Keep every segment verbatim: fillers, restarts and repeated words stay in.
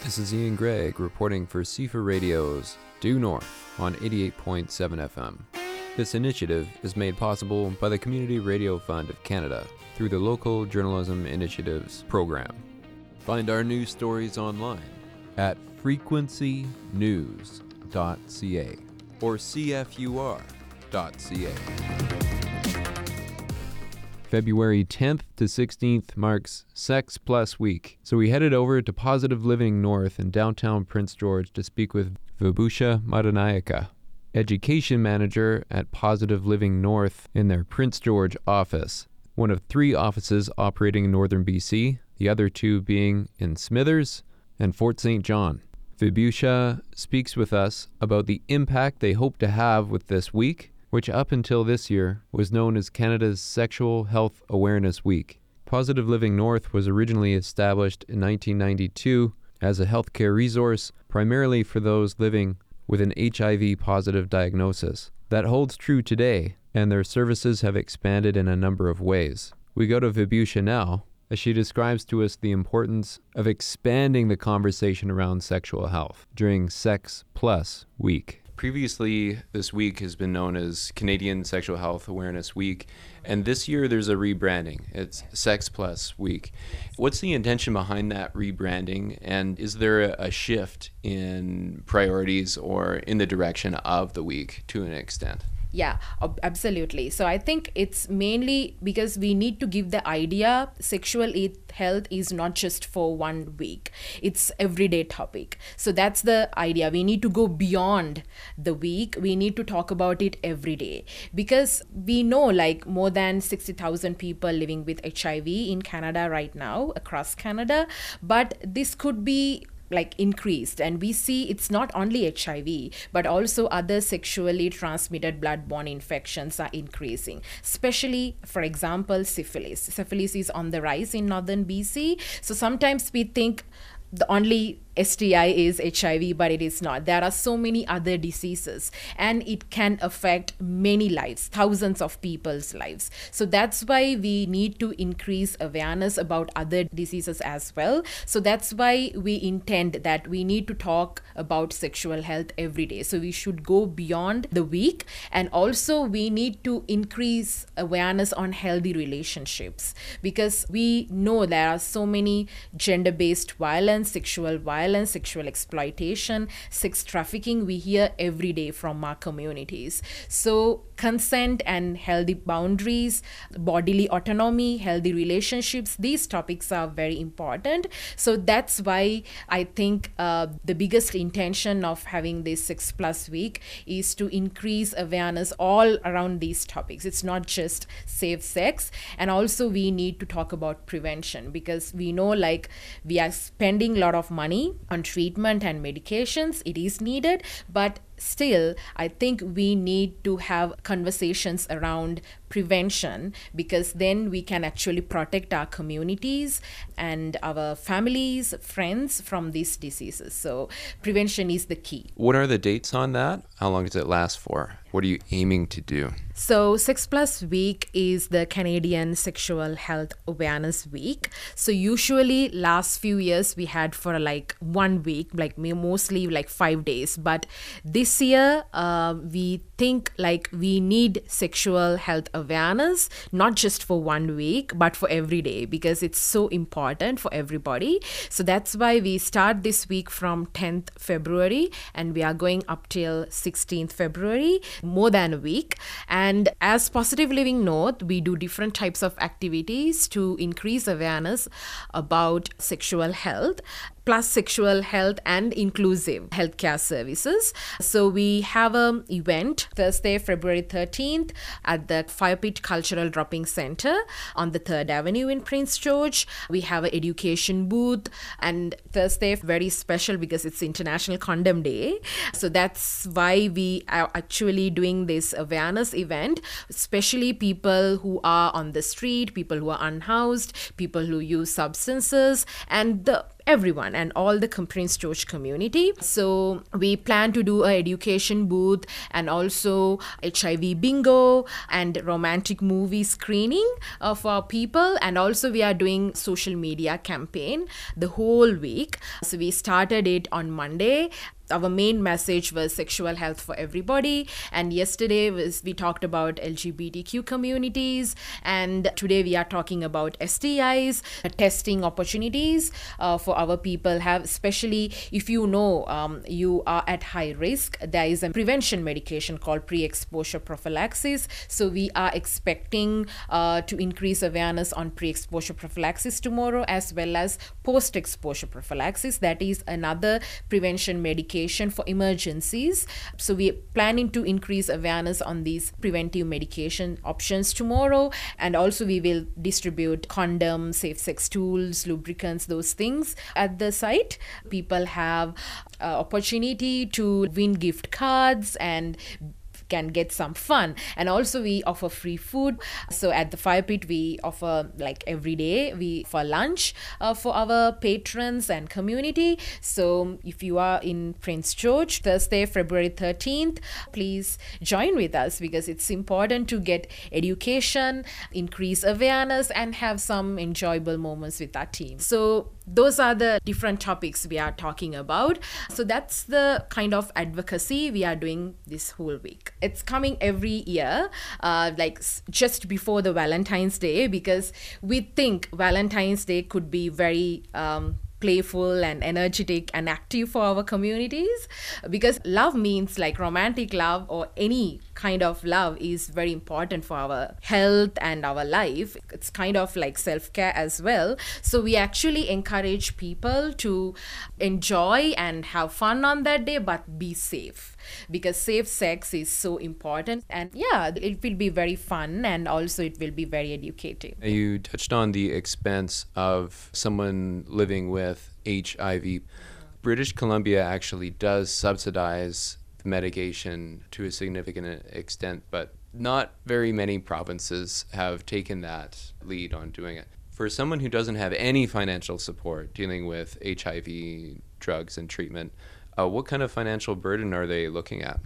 This is Ian Gregg reporting for C F A Radio's Due North on eighty-eight point seven F M. This initiative is made possible by the Community Radio Fund of Canada through the Local Journalism Initiatives program. Find our news stories online at frequency news dot c a or c f u r dot c a. February tenth to sixteenth marks Sex Plus Week, so we headed over to Positive Living North in downtown Prince George to speak with Vibhusha Madanayaka, Education Manager at Positive Living North in their Prince George office, one of three offices operating in northern B C, the other two being in Smithers and Fort Saint John. Vibhusha speaks with us about the impact they hope to have with this week, which up until this year was known as Canada's Sexual Health Awareness Week. Positive Living North was originally established in nineteen ninety-two as a healthcare resource primarily for those living with an H I V-positive diagnosis. That holds true today, and their services have expanded in a number of ways. We go to Vibhusha now, as she describes to us the importance of expanding the conversation around sexual health during Sex Plus Week. Previously, this week has been known as Canadian Sexual Health Awareness Week, and this year there's a rebranding. It's Sex Plus Week. What's the intention behind that rebranding, and is there a shift in priorities or in the direction of the week to an extent? Yeah, absolutely. So I think it's mainly because we need to give the idea sexual health is not just for one week. It's everyday topic. So that's the idea. We need to go beyond the week. We need to talk about it every day because we know like more than sixty thousand people living with H I V in Canada right now, across Canada. But this could be like increased, and we see it's not only H I V but also other sexually transmitted bloodborne infections are increasing, especially for example syphilis. Syphilis is on the rise in northern B C, so sometimes we think the only S T I is H I V, but it is not. There are so many other diseases, and it can affect many lives, thousands of people's lives. So that's why we need to increase awareness about other diseases as well. So that's why we intend that we need to talk about sexual health every day. So we should go beyond the week, and also we need to increase awareness on healthy relationships because we know there are so many gender-based violence, sexual violence, Violence, sexual exploitation, sex trafficking, we hear every day from our communities. So consent and healthy boundaries, bodily autonomy, healthy relationships, these topics are very important. So that's why I think uh, the biggest intention of having this Sex Plus Week is to increase awareness all around these topics. It's not just safe sex, and also we need to talk about prevention because we know like we are spending a lot of money on treatment and medications. It is needed, but still, I think we need to have conversations around prevention because then we can actually protect our communities and our families, friends from these diseases. So prevention is the key. What are the dates on that? How long does it last for? What are you aiming to do? So Sex Plus Week is the Canadian Sexual Health Awareness Week. So usually last few years we had for like one week, like mostly like five days. But this year uh, we think like we need sexual health awareness, not just for one week, but for every day because it's so important for everybody. So that's why we start this week from tenth February and we are going up till sixteenth February, more than a week. And as Positive Living North, we do different types of activities to increase awareness about sexual health, plus sexual health and inclusive healthcare services. So we have an event Thursday, February thirteenth at the Fire Pit Cultural Dropping Center on the third Avenue in Prince George. We have an education booth, and Thursday very special because it's International Condom Day. So that's why we are actually be doing this awareness event, especially people who are on the street, people who are unhoused, people who use substances, and the everyone and all the Prince George community. So we plan to do a education booth and also H I V bingo and romantic movie screening uh, for people. And also we are doing social media campaign the whole week. So we started it on Monday. Our main message was sexual health for everybody, and yesterday was we talked about L G B T Q communities, and today we are talking about S T Is, uh, testing opportunities uh, for our people have, especially if you know um, you are at high risk. There is a prevention medication called pre-exposure prophylaxis, so we are expecting uh, to increase awareness on pre-exposure prophylaxis tomorrow, as well as post-exposure prophylaxis. That is another prevention medication for emergencies. So we are planning to increase awareness on these preventive medication options tomorrow, and also we will distribute condoms, safe sex tools, lubricants, those things at the site. People have uh, opportunity to win gift cards and can get some fun. And also we offer free food. So at the Fire Pit we offer, like every day we offer lunch uh, for our patrons and community. So if you are in Prince George, Thursday February thirteenth, please join with us, because it's important to get education, increase awareness, and have some enjoyable moments with our team. So those are the different topics we are talking about. So that's the kind of advocacy we are doing this whole week. It's coming every year, uh, like s- just before the Valentine's Day, because we think Valentine's Day could be very um, playful and energetic and active for our communities, because love means, like romantic love or any kind of love, is very important for our health and our life. It's kind of like self-care as well. So we actually encourage people to enjoy and have fun on that day, but be safe, because safe sex is so important. And yeah, it will be very fun, and also it will be very educative. You touched on the expense of someone living with H I V. British Columbia actually does subsidize the medication to a significant extent, but not very many provinces have taken that lead on doing it. For someone who doesn't have any financial support dealing with H I V drugs and treatment, uh, what kind of financial burden are they looking at?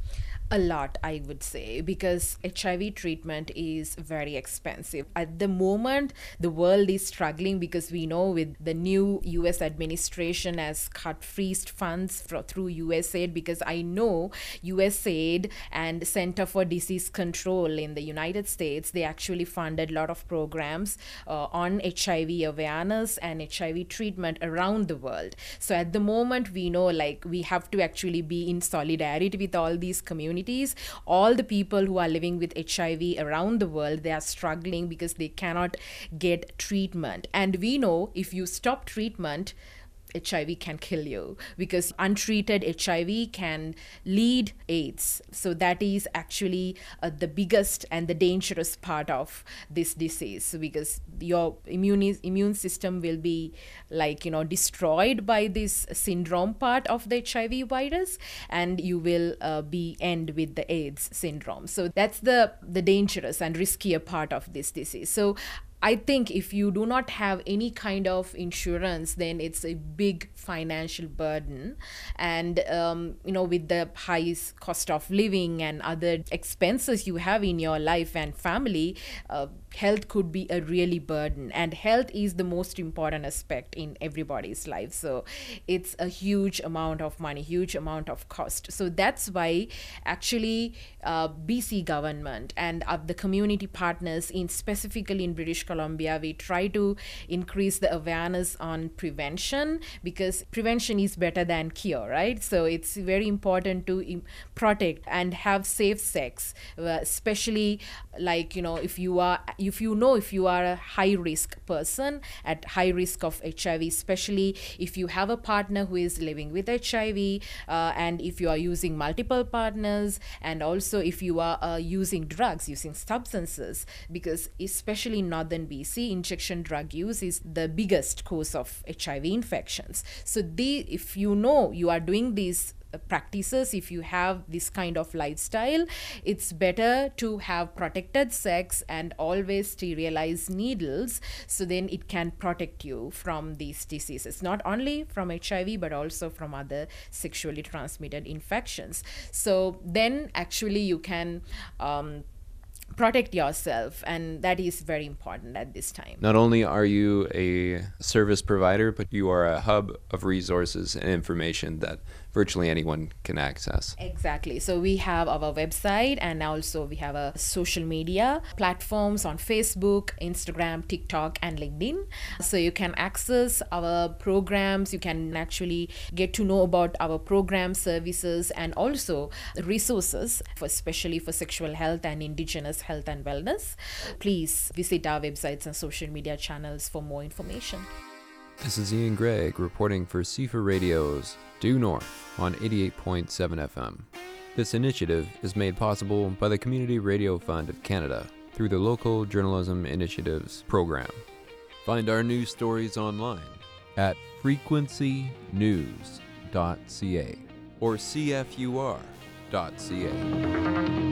A lot, I would say, because H I V treatment is very expensive. At the moment, the world is struggling, because we know with the new U S administration has cut freezed funds for, through U S A I D, because I know U S A I D and Center for Disease Control in the United States, they actually funded a lot of programs uh, on H I V awareness and H I V treatment around the world. So at the moment, we know, like, we have to actually be in solidarity with all these communities. All the people who are living with H I V around the world, they are struggling because they cannot get treatment. And we know if you stop treatment, H I V can kill you, because untreated H I V can lead AIDS. So that is actually uh, the biggest and the dangerous part of this disease, because your immune immune system will be, like, you know, destroyed by this syndrome part of the H I V virus, and you will uh, be end with the AIDS syndrome. So that's the the dangerous and riskier part of this disease. So I think if you do not have any kind of insurance, then it's a big financial burden. And, um, you know, with the high cost of living and other expenses you have in your life and family, uh, health could be a really burden. And health is the most important aspect in everybody's life. So it's a huge amount of money, huge amount of cost. So that's why actually uh, B C government and uh, the community partners, in specifically in British Columbia, we try to increase the awareness on prevention, because prevention is better than cure, right? So it's very important to im- protect and have safe sex, uh, especially, like, you know, if you are if you know if you are a high risk person at high risk of H I V, especially if you have a partner who is living with H I V, uh, and if you are using multiple partners, and also if you are uh, using drugs, using substances, because especially in northern B C, injection drug use is the biggest cause of H I V infections. So the if you know you are doing these practices, if you have this kind of lifestyle, it's better to have protected sex and always sterilize needles, so then it can protect you from these diseases, not only from H I V but also from other sexually transmitted infections. So then actually you can um, protect yourself, and that is very important at this time. Not only are you a service provider, but you are a hub of resources and information that virtually anyone can access. Exactly. So we have our website, and also we have a social media platforms on Facebook, Instagram, TikTok, and LinkedIn. So you can access our programs, you can actually get to know about our program services and also resources, for, especially for sexual health and indigenous health and wellness. Please visit our websites and social media channels for more information. This is Ian Gregg reporting for C F A Radio's Due North on eighty-eight point seven F M. This initiative is made possible by the Community Radio Fund of Canada through the Local Journalism Initiatives program. Find our news stories online at frequency news dot c a or c f u r dot c a.